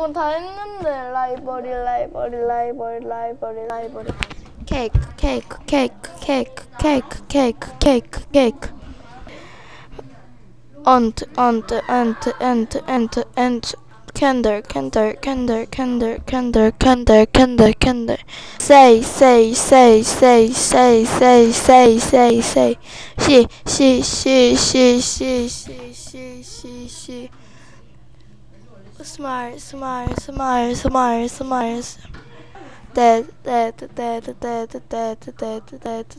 이건 다 했는데. 라이벌이. 케이크. Candle. Say. She. Smile. Dead.